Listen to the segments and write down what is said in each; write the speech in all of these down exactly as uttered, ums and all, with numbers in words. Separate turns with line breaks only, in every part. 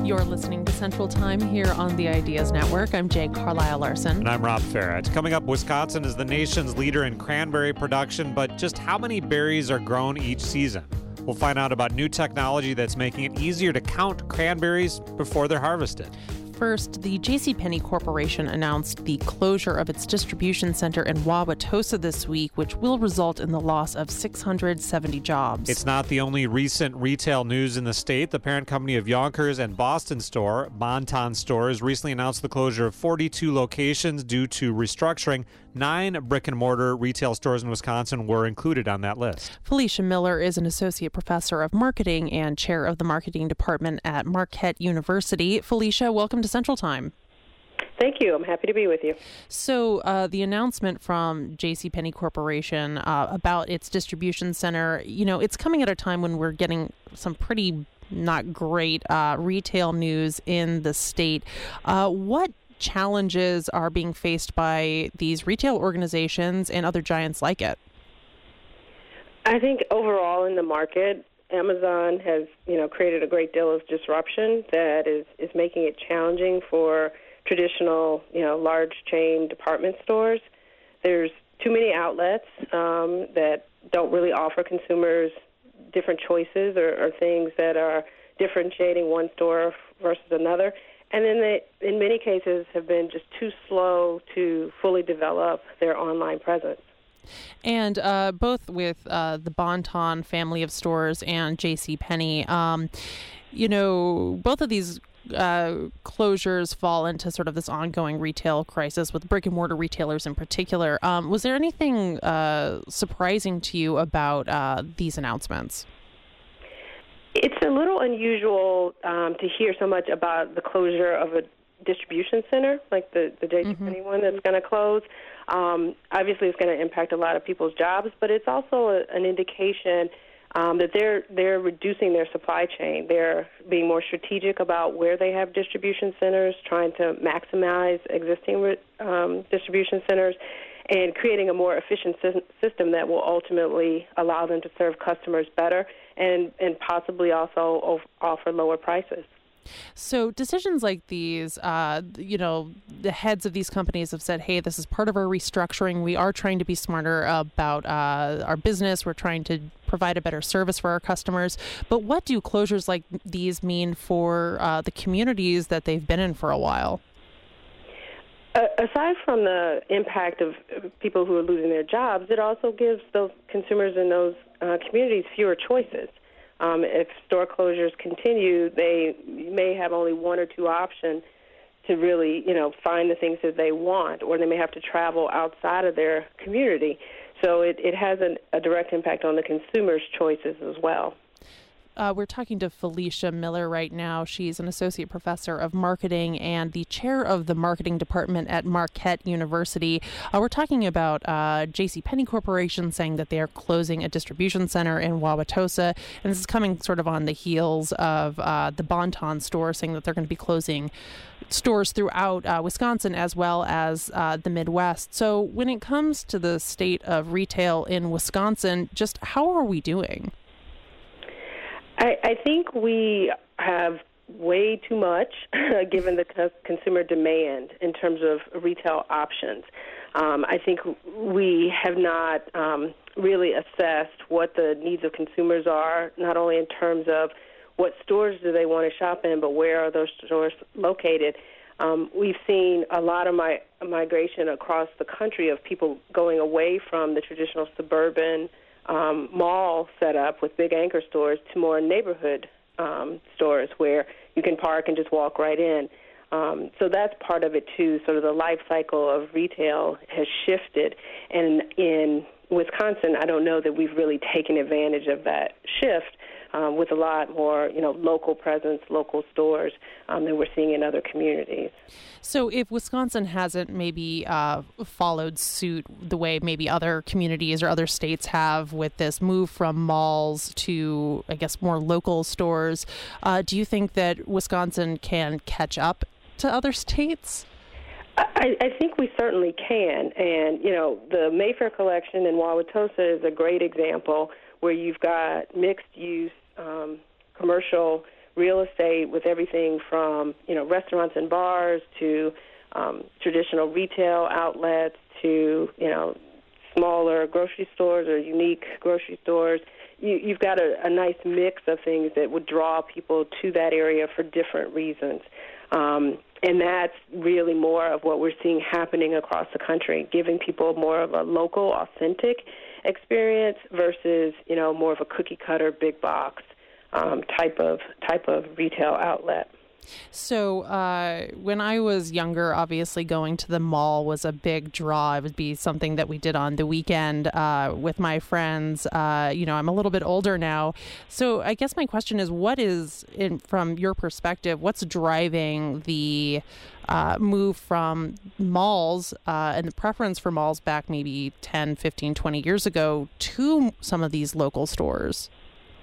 You're listening to Central Time here on the Ideas Network. I'm Jay Carlisle Larson.
And I'm Rob Farrett. Coming up, Wisconsin is the nation's leader in cranberry production, but just how many berries are grown each season? We'll find out about new technology that's making it easier to count cranberries before they're harvested.
First, the JCPenney Corporation announced the closure of its distribution center in Wauwatosa this week, which will result in the loss of six hundred seventy jobs.
It's not the only recent retail news in the state. The parent company of Yonkers and Boston store, Bon-Ton Stores, recently announced the closure of forty-two locations due to restructuring. Nine brick-and-mortar retail stores in Wisconsin were included on that list.
Felicia Miller is an associate professor of marketing and chair of the marketing department at Marquette University. Felicia, welcome to Central Time.
Thank you. I'm happy to be with you.
So uh, the announcement from JCPenney Corporation uh, about its distribution center, you know, it's coming at a time when we're getting some pretty not great uh, retail news in the state. Uh, what challenges are being faced by these retail organizations and other giants like it?
I think overall in the market, Amazon has, you know, created a great deal of disruption that is, is making it challenging for traditional, you know, large chain department stores. There's too many outlets um, that don't really offer consumers different choices or, or things that are differentiating one store versus another. And then they, in many cases, have been just too slow to fully develop their online presence.
And uh, both with uh, the Bon-Ton family of stores and JCPenney, um, you know, both of these uh, closures fall into sort of this ongoing retail crisis with brick and mortar retailers in particular. Um, was there anything uh, surprising to you about uh, these announcements?
It's a little unusual um, to hear so much about the closure of a distribution center, like the, the JCPenney mm-hmm. one that's going to close. Um, obviously, it's going to impact a lot of people's jobs, but it's also a, an indication um, that they're they're reducing their supply chain. They're being more strategic about where they have distribution centers, trying to maximize existing um, distribution centers, and creating a more efficient system that will ultimately allow them to serve customers better and, and possibly also offer lower prices.
So decisions like these, uh, you know, the heads of these companies have said, hey, this is part of our restructuring. We are trying to be smarter about uh, our business. We're trying to provide a better service for our customers. But what do closures like these mean for uh, the communities that they've been in for a while?
Uh, aside from the impact of people who are losing their jobs, it also gives those consumers in those uh, communities fewer choices. Um, if store closures continue, they may have only one or two options to really, you know, find the things that they want, or they may have to travel outside of their community. So it, it has an, a direct impact on the consumer's choices as well.
Uh, we're talking to Felicia Miller right now. She's an associate professor of marketing and the chair of the marketing department at Marquette University. Uh, we're talking about uh, JCPenney Corporation saying that they are closing a distribution center in Wauwatosa, and this is coming sort of on the heels of uh, the Bon-Ton store saying that they're going to be closing stores throughout uh, Wisconsin as well as uh, the Midwest. So when it comes to the state of retail in Wisconsin, just how are we doing?
I, I think we have way too much given the consumer demand in terms of retail options. Um, I think we have not um, really assessed what the needs of consumers are, not only in terms of what stores do they want to shop in, but where are those stores located. Um, we've seen a lot of my, migration across the country of people going away from the traditional suburban Um, mall set up with big anchor stores to more neighborhood um, stores where you can park and just walk right in. Um, so that's part of it, too. Sort of the life cycle of retail has shifted. And in Wisconsin, I don't know that we've really taken advantage of that shift um, with a lot more, you know, local presence, local stores um, than we're seeing in other communities.
So if Wisconsin hasn't maybe uh, followed suit the way maybe other communities or other states have with this move from malls to, I guess, more local stores, uh, do you think that Wisconsin can catch up to other states?
I, I think we certainly can. And, you know, the Mayfair Collection in Wauwatosa is a great example where you've got mixed-use um, commercial real estate with everything from, you know, restaurants and bars to um, traditional retail outlets to, you know, smaller grocery stores or unique grocery stores. You, you've got a, a nice mix of things that would draw people to that area for different reasons. Um, and that's really more of what we're seeing happening across the country, giving people more of a local, authentic experience versus, you know, more of a cookie-cutter, big box um, type of type of retail outlet.
So uh, when I was younger, obviously going to the mall was a big draw. It would be something that we did on the weekend uh, with my friends. Uh, you know, I'm a little bit older now. So I guess my question is, what is, in, from your perspective, what's driving the uh, move from malls uh, and the preference for malls back maybe ten, fifteen, twenty years ago to some of these local stores?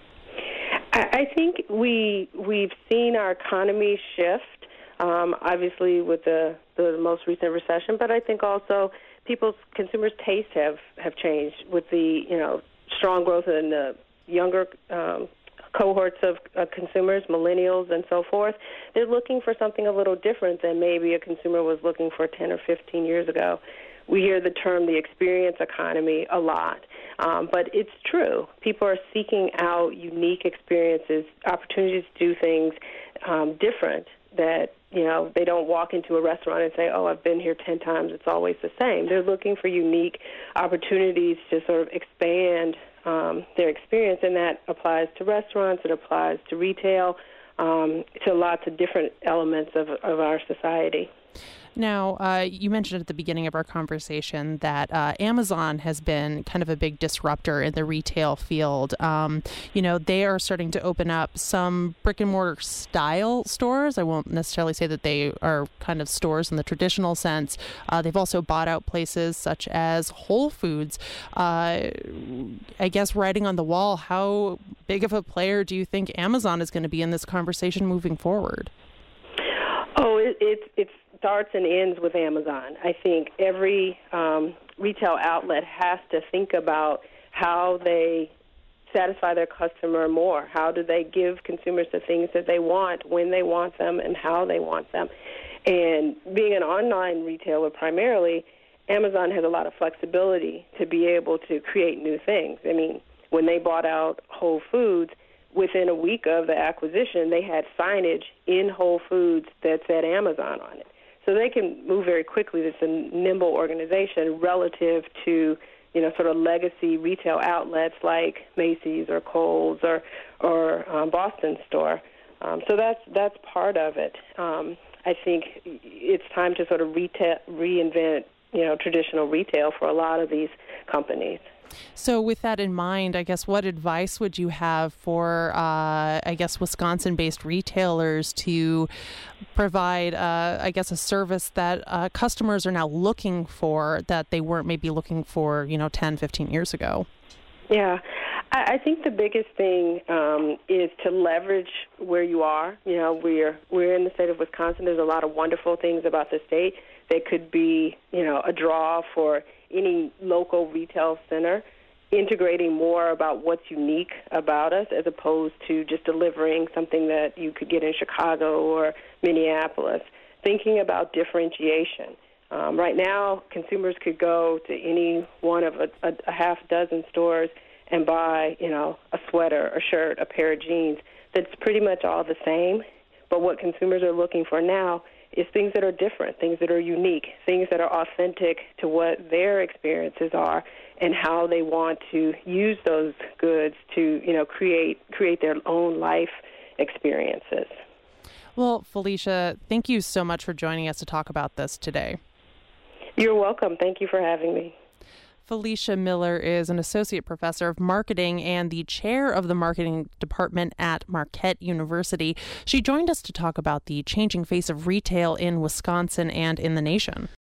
I think we we've seen our economy shift, um, obviously with the, the most recent recession, but I think also people's consumers' tastes have, have changed with the, you know, strong growth in the younger um, cohorts of uh, consumers, millennials and so forth. They're looking for something a little different than maybe a consumer was looking for ten or fifteen years ago. We hear the term the experience economy a lot, um, but it's true. People are seeking out unique experiences, opportunities to do things um, different that, you know, they don't walk into a restaurant and say, oh, I've been here ten times, it's always the same. They're looking for unique opportunities to sort of expand um, their experience, and that applies to restaurants, it applies to retail, um, to lots of different elements of, of our society.
Now, uh, you mentioned at the beginning of our conversation that uh, Amazon has been kind of a big disruptor in the retail field. Um, you know, they are starting to open up some brick and mortar style stores. I won't necessarily say that they are kind of stores in the traditional sense. Uh, they've also bought out places such as Whole Foods. Uh, I guess writing on the wall, how big of a player do you think Amazon is going to be in this conversation moving forward?
Oh, it, it, it's starts and ends with Amazon. I think every um, retail outlet has to think about how they satisfy their customer more. How do they give consumers the things that they want, when they want them, and how they want them? And being an online retailer primarily, Amazon has a lot of flexibility to be able to create new things. I mean, when they bought out Whole Foods, within a week of the acquisition, they had signage in Whole Foods that said Amazon on it. So they can move very quickly. It's a nimble organization relative to, you know, sort of legacy retail outlets like Macy's or Kohl's or or um, Boston Store. Um, so that's that's part of it. Um, I think it's time to sort of reta- reinvent, you know, traditional retail for a lot of these companies.
So with that in mind, I guess what advice would you have for, uh, I guess, Wisconsin-based retailers to provide, uh, I guess, a service that uh, customers are now looking for that they weren't maybe looking for, you know, ten, fifteen years ago?
Yeah. I think the biggest thing um, is to leverage where you are. You know, we're we're in the state of Wisconsin. There's a lot of wonderful things about the state that could be, you know, a draw for any local retail center, integrating more about what's unique about us as opposed to just delivering something that you could get in Chicago or Minneapolis, thinking about differentiation. Um, right now, consumers could go to any one of a, a, a half dozen stores and buy, you know, a sweater, a shirt, a pair of jeans that's pretty much all the same. But what consumers are looking for now is things that are different, things that are unique, things that are authentic to what their experiences are and how they want to use those goods to, you know, create create their own life experiences.
Well, Felicia, thank you so much for joining us to talk about this today.
You're welcome. Thank you for having me.
Felicia Miller is an associate professor of marketing and the chair of the marketing department at Marquette University. She joined us to talk about the changing face of retail in Wisconsin and in the nation.